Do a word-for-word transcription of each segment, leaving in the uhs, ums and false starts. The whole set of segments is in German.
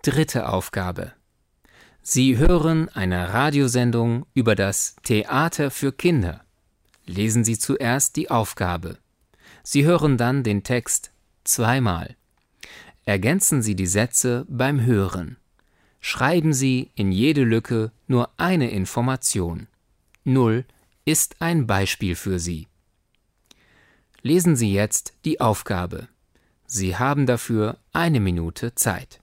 Dritte Aufgabe. Sie hören eine Radiosendung über das Theater für Kinder. Lesen Sie zuerst die Aufgabe. Sie hören dann den Text zweimal. Ergänzen Sie die Sätze beim Hören. Schreiben Sie in jede Lücke nur eine Information. Null ist ein Beispiel für Sie. Lesen Sie jetzt die Aufgabe. Sie haben dafür eine Minute Zeit.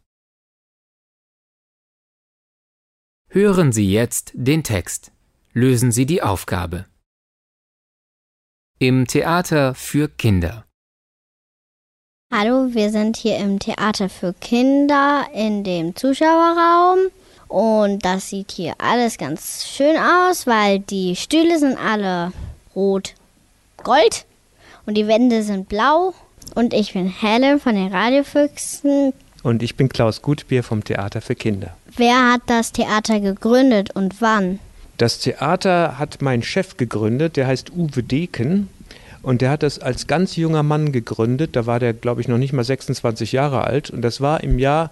Hören Sie jetzt den Text. Lösen Sie die Aufgabe. Im Theater für Kinder. Hallo, wir sind hier im Theater für Kinder in dem Zuschauerraum und das sieht hier alles ganz schön aus, weil die Stühle sind alle rot-gold und die Wände sind blau und ich bin Helen von den Radiofüchsen. Und ich bin Klaus Gutbier vom Theater für Kinder. Wer hat das Theater gegründet und wann? Das Theater hat mein Chef gegründet, der heißt Uwe Deken. Und der hat das als ganz junger Mann gegründet. Da war der, glaube ich, noch nicht mal sechsundzwanzig Jahre alt. Und das war im Jahr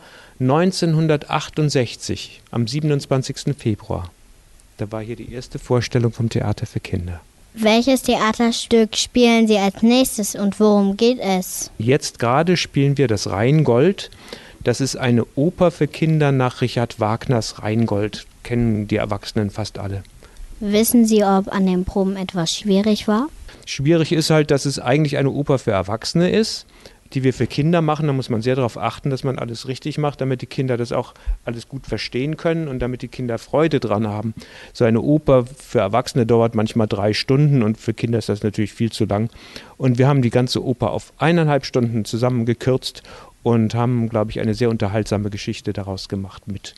neunzehnhundertachtundsechzig, am siebenundzwanzigsten Februar. Da war hier die erste Vorstellung vom Theater für Kinder. Welches Theaterstück spielen Sie als nächstes und worum geht es? Jetzt gerade spielen wir das Rheingold. Das ist eine Oper für Kinder nach Richard Wagners Rheingold. Kennen die Erwachsenen fast alle. Wissen Sie, ob an den Proben etwas schwierig war? Schwierig ist halt, dass es eigentlich eine Oper für Erwachsene ist, die wir für Kinder machen. Da muss man sehr darauf achten, dass man alles richtig macht, damit die Kinder das auch alles gut verstehen können und damit die Kinder Freude dran haben. So eine Oper für Erwachsene dauert manchmal drei Stunden und für Kinder ist das natürlich viel zu lang. Und wir haben die ganze Oper auf eineinhalb Stunden zusammengekürzt und haben, glaube ich, eine sehr unterhaltsame Geschichte daraus gemacht mit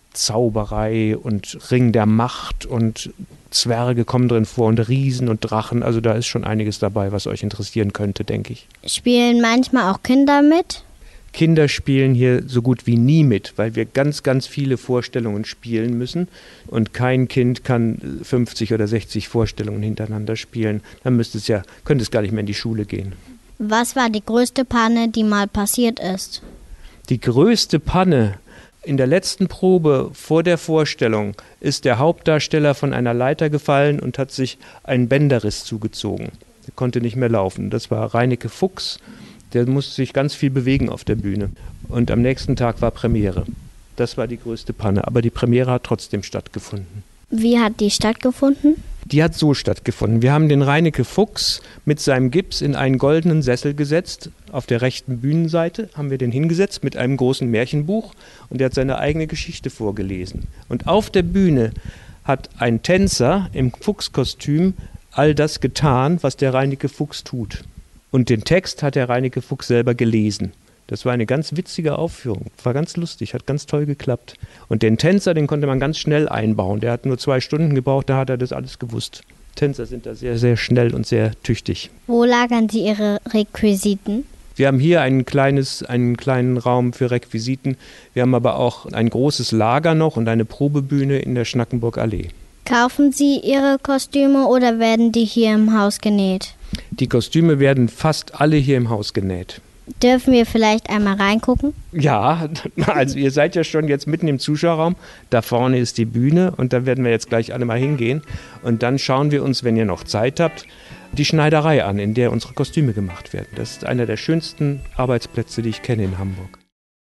Zauberei und Ring der Macht und Zwerge kommen drin vor und Riesen und Drachen. Also da ist schon einiges dabei, was euch interessieren könnte, denke ich. Spielen manchmal auch Kinder mit? Kinder spielen hier so gut wie nie mit, weil wir ganz, ganz viele Vorstellungen spielen müssen. Und kein Kind kann fünfzig oder sechzig Vorstellungen hintereinander spielen. Dann müsste es ja, könnte es gar nicht mehr in die Schule gehen. Was war die größte Panne, die mal passiert ist? Die größte Panne? In der letzten Probe vor der Vorstellung ist der Hauptdarsteller von einer Leiter gefallen und hat sich einen Bänderriss zugezogen. Er konnte nicht mehr laufen. Das war Reineke Fuchs. Der musste sich ganz viel bewegen auf der Bühne. Und am nächsten Tag war Premiere. Das war die größte Panne. Aber die Premiere hat trotzdem stattgefunden. Wie hat die stattgefunden? Die hat so stattgefunden. Wir haben den Reineke Fuchs mit seinem Gips in einen goldenen Sessel gesetzt. Auf der rechten Bühnenseite haben wir den hingesetzt mit einem großen Märchenbuch und er hat seine eigene Geschichte vorgelesen. Und auf der Bühne hat ein Tänzer im Fuchskostüm all das getan, was der Reineke Fuchs tut. Und den Text hat der Reineke Fuchs selber gelesen. Das war eine ganz witzige Aufführung, war ganz lustig, hat ganz toll geklappt. Und den Tänzer, den konnte man ganz schnell einbauen. Der hat nur zwei Stunden gebraucht, da hat er das alles gewusst. Tänzer sind da sehr, sehr schnell und sehr tüchtig. Wo lagern Sie Ihre Requisiten? Wir haben hier ein kleines, einen kleinen Raum für Requisiten. Wir haben aber auch ein großes Lager noch und eine Probebühne in der Schnackenburger Allee. Kaufen Sie Ihre Kostüme oder werden die hier im Haus genäht? Die Kostüme werden fast alle hier im Haus genäht. Dürfen wir vielleicht einmal reingucken? Ja, also ihr seid ja schon jetzt mitten im Zuschauerraum. Da vorne ist die Bühne und da werden wir jetzt gleich alle mal hingehen. Und dann schauen wir uns, wenn ihr noch Zeit habt, die Schneiderei an, in der unsere Kostüme gemacht werden. Das ist einer der schönsten Arbeitsplätze, die ich kenne in Hamburg.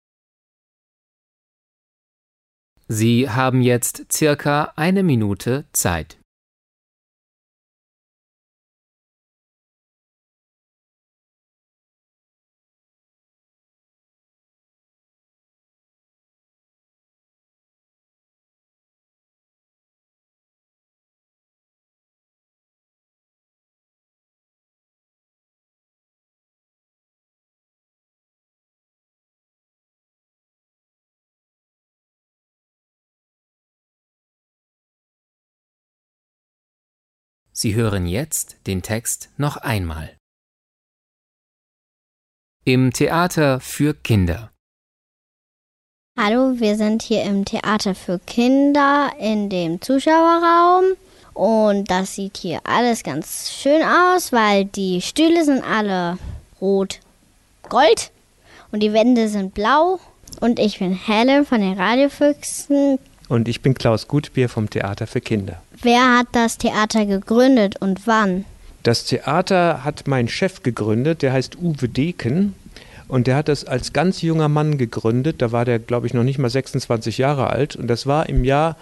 Sie haben jetzt circa eine Minute Zeit. Sie hören jetzt den Text noch einmal. Im Theater für Kinder. Hallo, wir sind hier im Theater für Kinder in dem Zuschauerraum und das sieht hier alles ganz schön aus, weil die Stühle sind alle rot-gold und die Wände sind blau Und ich bin Helen von den Radiofüchsen. Und ich bin Klaus Gutbier vom Theater für Kinder. Wer hat das Theater gegründet und wann? Das Theater hat mein Chef gegründet, der heißt Uwe Deken. Und der hat das als ganz junger Mann gegründet. Da war der, glaube ich, noch nicht mal sechsundzwanzig Jahre alt. Und das war im Jahr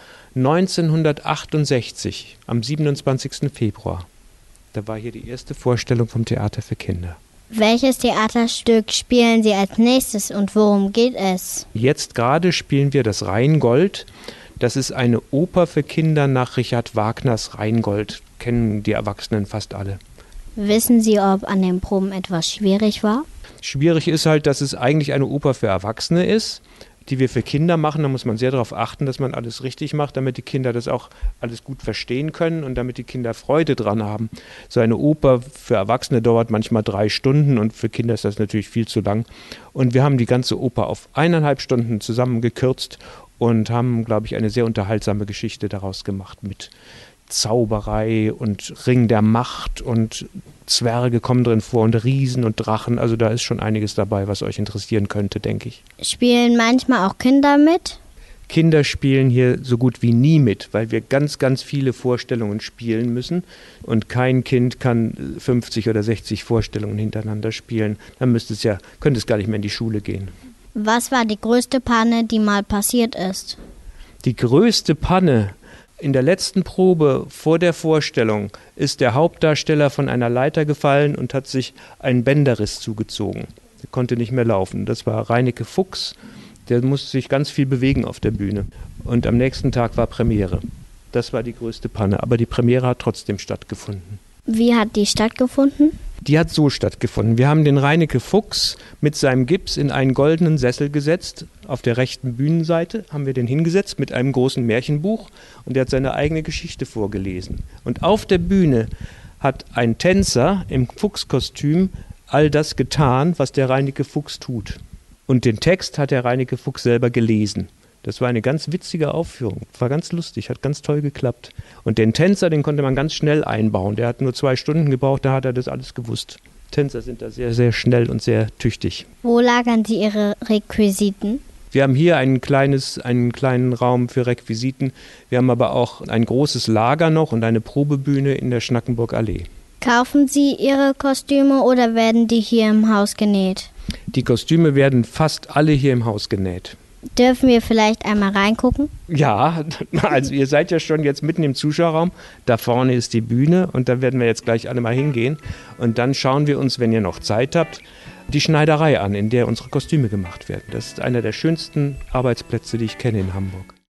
neunzehnhundertachtundsechzig, am siebenundzwanzigsten Februar. Da war hier die erste Vorstellung vom Theater für Kinder. Welches Theaterstück spielen Sie als nächstes und worum geht es? Jetzt gerade spielen wir das Rheingold. Das ist eine Oper für Kinder nach Richard Wagners Rheingold. Kennen die Erwachsenen fast alle. Wissen Sie, ob an den Proben etwas schwierig war? Schwierig ist halt, dass es eigentlich eine Oper für Erwachsene ist, die wir für Kinder machen. Da muss man sehr darauf achten, dass man alles richtig macht, damit die Kinder das auch alles gut verstehen können und damit die Kinder Freude dran haben. So eine Oper für Erwachsene dauert manchmal drei Stunden und für Kinder ist das natürlich viel zu lang. Und wir haben die ganze Oper auf eineinhalb Stunden zusammengekürzt und haben, glaube ich, eine sehr unterhaltsame Geschichte daraus gemacht mit Zauberei und Ring der Macht und Zwerge kommen drin vor und Riesen und Drachen. Also da ist schon einiges dabei, was euch interessieren könnte, denke ich. Spielen manchmal auch Kinder mit? Kinder spielen hier so gut wie nie mit, weil wir ganz, ganz viele Vorstellungen spielen müssen. Und kein Kind kann fünfzig oder sechzig Vorstellungen hintereinander spielen. Dann müsste es ja, könnte es gar nicht mehr in die Schule gehen. Was war die größte Panne, die mal passiert ist? Die größte Panne in der letzten Probe vor der Vorstellung ist der Hauptdarsteller von einer Leiter gefallen und hat sich einen Bänderriss zugezogen. Er konnte nicht mehr laufen. Das war Reineke Fuchs. Der musste sich ganz viel bewegen auf der Bühne. Und am nächsten Tag war Premiere. Das war die größte Panne. Aber die Premiere hat trotzdem stattgefunden. Wie hat die stattgefunden? Die hat so stattgefunden. Wir haben den Reineke Fuchs mit seinem Gips in einen goldenen Sessel gesetzt. Auf der rechten Bühnenseite haben wir den hingesetzt mit einem großen Märchenbuch. Und er hat seine eigene Geschichte vorgelesen. Und auf der Bühne hat ein Tänzer im Fuchskostüm all das getan, was der Reineke Fuchs tut. Und den Text hat der Reineke Fuchs selber gelesen. Das war eine ganz witzige Aufführung, war ganz lustig, hat ganz toll geklappt. Und den Tänzer, den konnte man ganz schnell einbauen. Der hat nur zwei Stunden gebraucht, da hat er das alles gewusst. Tänzer sind da sehr, sehr schnell und sehr tüchtig. Wo lagern Sie Ihre Requisiten? Wir haben hier ein kleines, einen kleinen Raum für Requisiten. Wir haben aber auch ein großes Lager noch und eine Probebühne in der Schnackenburger Allee. Kaufen Sie Ihre Kostüme oder werden die hier im Haus genäht? Die Kostüme werden fast alle hier im Haus genäht. Dürfen wir vielleicht einmal reingucken? Ja, also ihr seid ja schon jetzt mitten im Zuschauerraum. Da vorne ist die Bühne und da werden wir jetzt gleich alle mal hingehen. Und dann schauen wir uns, wenn ihr noch Zeit habt, die Schneiderei an, in der unsere Kostüme gemacht werden. Das ist einer der schönsten Arbeitsplätze, die ich kenne in Hamburg.